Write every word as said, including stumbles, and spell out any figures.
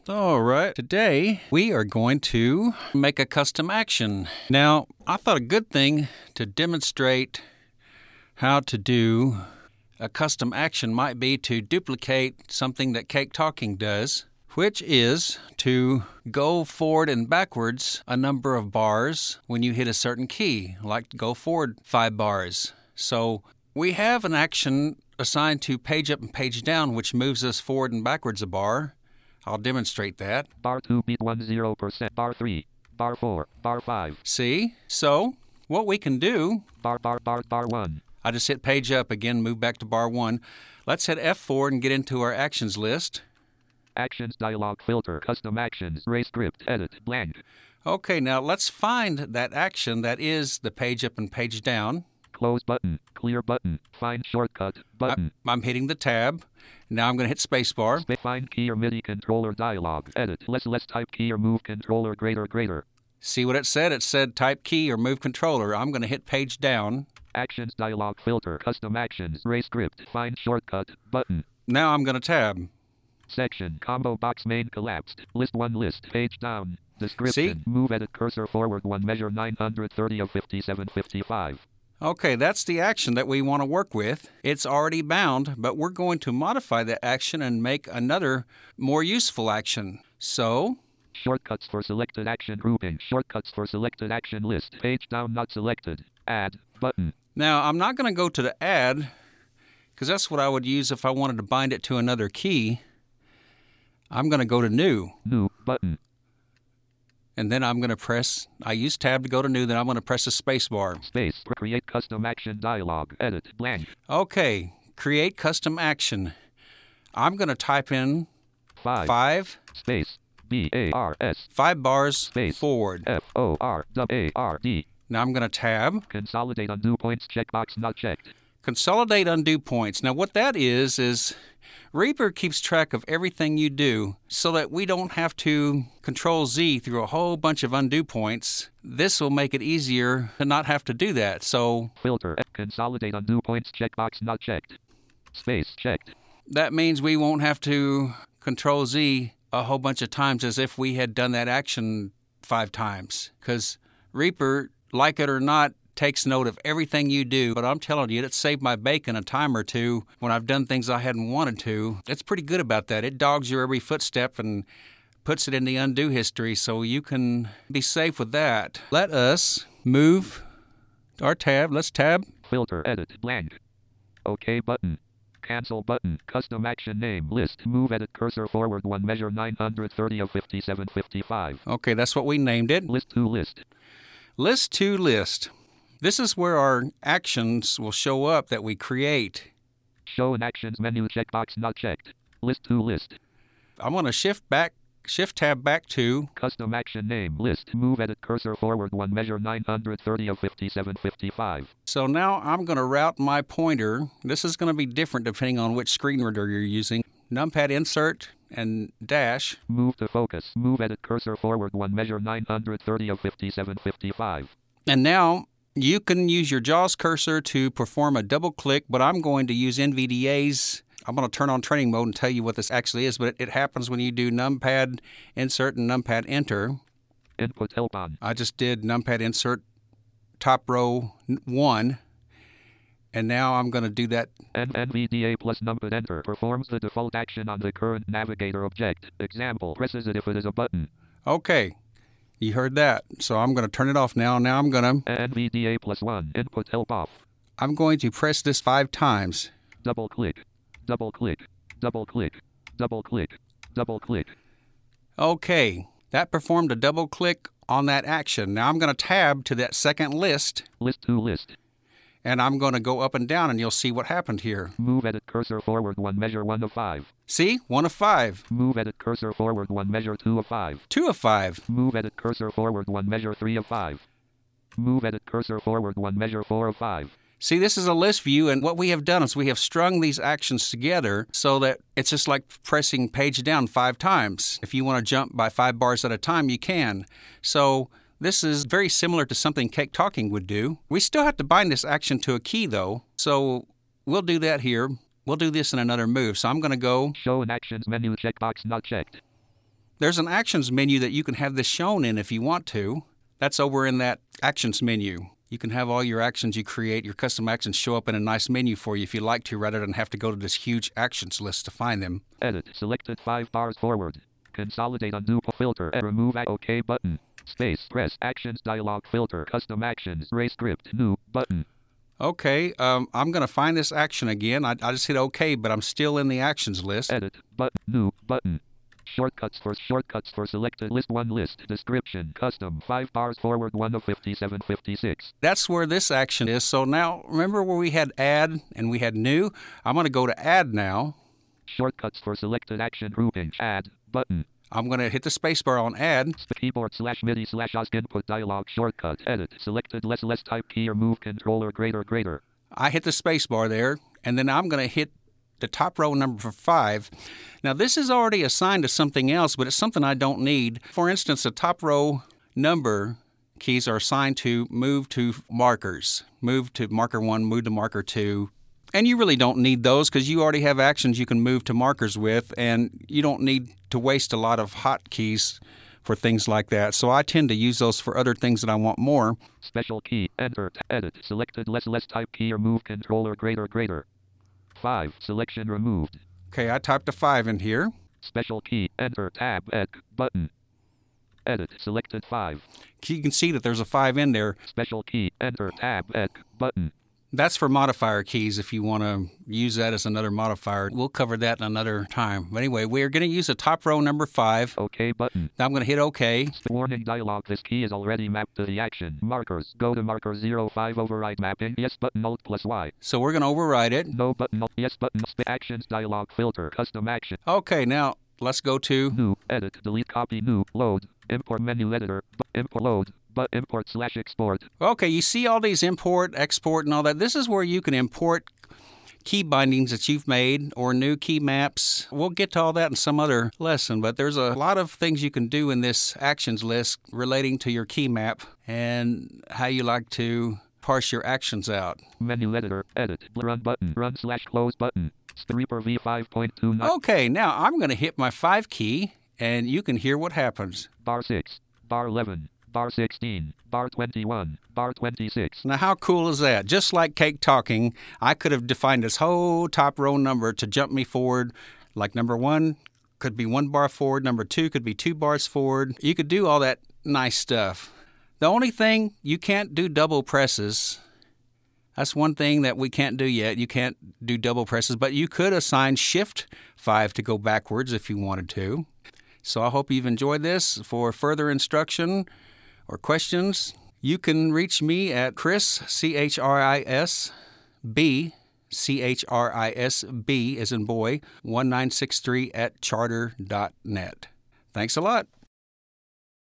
All right, today we are going to make a custom action. Now, I thought a good thing to demonstrate how to do a custom action might be to duplicate something that Cake Talking does, which is to go forward and backwards a number of bars when you hit a certain key, like go forward five bars. So we have an action assigned to page up and page down, which moves us forward and backwards a bar. I'll demonstrate that. Bar two beat one zero percent. Bar three. Bar four. Bar five. See? So what we can do... Bar, bar, bar, bar one. I just hit page up again, move back to bar one. Let's hit F four and get into our actions list. Actions dialog filter. Custom actions. Ray script. Edit. Blank. Okay, now let's find that action that is the page up and page down. Close button. Clear button. Find shortcut button. I, I'm hitting the tab. Now I'm going to hit spacebar. Sp- find key or MIDI controller dialog. Edit. Less less type key or move controller greater greater. See what it said? It said type key or move controller. I'm going to hit page down. Actions dialog filter. Custom actions. Ray script. Find shortcut button. Now I'm going to tab. Section. Combo box main collapsed. List one list. Page down. Description. See? Move edit cursor forward one measure nine hundred thirty of fifty-seven fifty-five. Okay, that's the action that we want to work with. It's already bound, but we're going to modify that action and make another more useful action. So, shortcuts for selected action grouping. Shortcuts for selected action list. Page down not selected. Add button. Now I'm not going to go to the add, because that's what I would use if I wanted to bind it to another key. I'm going to go to new. New button. And then I'm going to press, I use tab to go to new, then I'm going to press the space bar. Space, create custom action dialog, edit, blank. Okay, create custom action. I'm going to type in five, five space, B A R S, five bars space, forward. F O R W A R D. Now I'm going to tab. Consolidate undo points checkbox not checked. Consolidate undo points. Now what that is, is Reaper keeps track of everything you do so that we don't have to control Z through a whole bunch of undo points. This will make it easier to not have to do that. So filter, consolidate undo points checkbox not checked. Space checked. That means we won't have to control Z a whole bunch of times as if we had done that action five times. Because Reaper, like it or not, takes note of everything you do, but I'm telling you, it saved my bacon a time or two when I've done things I hadn't wanted to. It's pretty good about that. It dogs your every footstep and puts it in the undo history, so you can be safe with that. Let us move our tab. Let's tab. Filter, edit, blank. OK button. Cancel button. Custom action name list. Move edit cursor forward one measure nine hundred thirty of fifty-seven fifty-five. Okay, that's what we named it. List to list. List to list. This is where our actions will show up that we create. Show an actions menu checkbox not checked. List to list. I'm going to shift back, shift tab back to custom action name list. Move edit cursor forward one measure nine hundred thirty of fifty-seven fifty-five. So now I'm going to route my pointer. This is going to be different depending on which screen reader you're using. Numpad insert and dash. Move to focus. Move edit cursor forward one measure nine hundred thirty of fifty-seven fifty-five. And now you can use your JAWS cursor to perform a double click, but I'm going to use N V D A's. I'm going to turn on training mode and tell you what this actually is, but it, it happens when you do numpad insert and numpad enter. Input help on. I just did numpad insert top row one, and now I'm going to do that. N V D A plus numpad enter performs the default action on the current navigator object. Example, presses it if it is a button. Okay. You heard that. So I'm going to turn it off now. Now I'm going to... N V D A plus one. Input help off. I'm going to press this five times. Double click. Double click. Double click. Double click. Double click. Okay. That performed a double click on that action. Now I'm going to tab to that second list. List to list. And I'm going to go up and down and you'll see what happened here. Move edit cursor forward one measure one of five. See? One of five. Move edit cursor forward one measure two of five. Two of five. Move edit cursor forward one measure three of five. Move edit cursor forward one measure four of five. See, this is a list view, and what we have done is we have strung these actions together so that it's just like pressing page down five times. If you want to jump by five bars at a time, you can. So this is very similar to something Cake Talking would do. We still have to bind this action to a key, though, so we'll do that here. We'll do this in another move. So I'm going to go... Show an actions menu checkbox not checked. There's an actions menu that you can have this shown in if you want to. That's over in that actions menu. You can have all your actions you create, your custom actions show up in a nice menu for you if you like to, rather than have to go to this huge actions list to find them. Edit. Selected five bars forward. Consolidate undo filter. Remove OK button. Space. Press actions dialog filter. Custom actions. Ray script. New button. Okay, um, I'm going to find this action again. I, I just hit OK, but I'm still in the actions list. Edit. Button. New button. Shortcuts for shortcuts for selected list one list description custom five bars forward one of fifty-seven fifty-six. That's where this action is. So now remember where we had add and we had new? I'm going to go to add now. Shortcuts for selected action grouping add button. I'm going to hit the spacebar on add. Keyboard slash MIDI slash OSC input dialog shortcut edit selected less less type key or move controller greater greater. I hit the spacebar there, and then I'm going to hit the top row number for five. Now this is already assigned to something else, but it's something I don't need. For instance, the top row number keys are assigned to move to markers. Move to marker one, move to marker two. And you really don't need those because you already have actions you can move to markers with, and you don't need to waste a lot of hotkeys for things like that. So I tend to use those for other things that I want more. Special key, enter, edit, selected less less type key or move controller greater greater. five, selection removed. Okay, I typed a five in here. Special key, enter, tab, ec, button. Edit, selected five. You can see that there's a five in there. Special key, enter, tab, ec, button. That's for modifier keys if you want to use that as another modifier. We'll cover that in another time. But anyway, we're going to use the top row number five. OK button. Now I'm going to hit OK. Warning dialog. This key is already mapped to the action. Markers. Go to marker zero five override mapping. Yes button Alt plus Y. So we're going to override it. No button Alt. Yes button. Actions dialog filter. Custom action. Okay, now let's go to new. Edit. Delete. Copy. New. Load. Import menu editor. Import load. But import slash export. Okay, you see all these import, export, and all that. This is where you can import key bindings that you've made or new key maps. We'll get to all that in some other lesson, but there's a lot of things you can do in this actions list relating to your key map and how you like to parse your actions out. Menu editor, edit, run button, run slash close button. Reaper V five point two. Okay, now I'm going to hit my five key, and you can hear what happens. Bar six, bar eleven. Bar sixteen, bar twenty-one, bar twenty-six. Now how cool is that? Just like Cake Talking, I could have defined this whole top row number to jump me forward. Like number one could be one bar forward, number two could be two bars forward. You could do all that nice stuff. The only thing, you can't do double presses. That's one thing that we can't do yet. You can't do double presses, but you could assign shift five to go backwards if you wanted to. So I hope you've enjoyed this. For further instruction or questions, you can reach me at Chris, C H R I S B, C H R I S B as in boy, one nine six three at charter dot net. Thanks a lot.